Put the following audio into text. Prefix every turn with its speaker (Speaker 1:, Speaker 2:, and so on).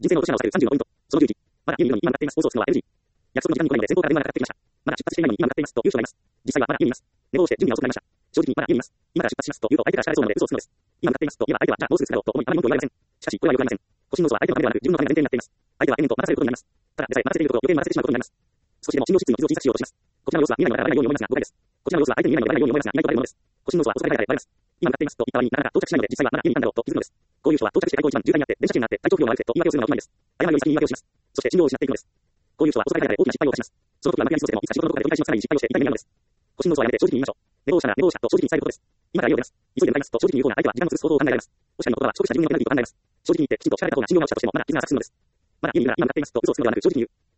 Speaker 1: 人生の落とし穴を探る30のポイント。その11。まだ家にいるのに今向かっています。放送するのは NG。約束の時間に来ないので先方から電話がかかってきました。まだ出発していないのに今向かっていますという人がいます。実際はまだ家にいます。寝坊して準備が遅くなりました。正直にまだ家にいます。今から出発しますと言うと相手から叱られそうなので嘘をつくのです。今向かっていますと言えば相手はじゃあどうするするだろうと思いあまり文句を言われません。しかしこれはよくありません。個人の嘘は相手のためではなく自分のためが前提になっています。相手は延々と待たせることになります。ただでさえ待たせていると余計に待たせてしまうことになります。少しでも信用失墜の傷を小さくしようとします。こちらの様子は見えないので笑えないように思いますが誤解です。こちらの様子は相手に見えないので笑えないように思いますが意外とバレるものです。個人の嘘は遅くなりながらバレます。今向かっていますと言った割になかなか到着しないので実際はまだ家にいたんだろうと気づくのです。こういう人は到着して開口一番渋滞になって電車賃があって体調不良が悪くてと言い訳をするのがお決まりです。謝るより先に言い訳をします。そして信用を失っていくのです。こういう人は遅くなりながら大きな失敗を犯します。その時はうまくやり過ごせてもいつか仕事のどこかで折り返しのさらに失敗をして痛い目になるのです。個人の嘘はやめて正直に言いましょう。寝坊したら寝坊したと正直に伝えることです。今から家を出ます。急いで向かいますと正直に言う方が相手は時間の潰す方法を考えられます。おしゃれの言葉は不足した自分のペナルティを考えます。正直に言ってきちんと叱られた方が信用が落ちたとしてもまだ気が進むのです。まだ家にいるなら今向かっていますと嘘をつくのではなく正直に言う。